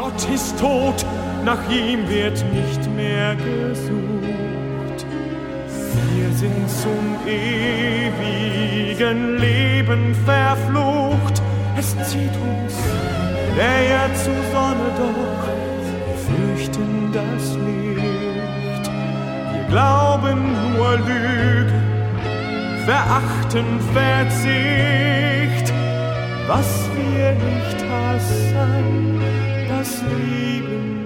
Gott ist tot, nach ihm wird nicht mehr gesucht. Wir sind zum ewigen Leben verflucht. Es zieht uns näher zur Sonne, doch wir fürchten das Licht. Wir glauben nur Lüge, verachten Verzicht. Was wir nicht hassen, das lieben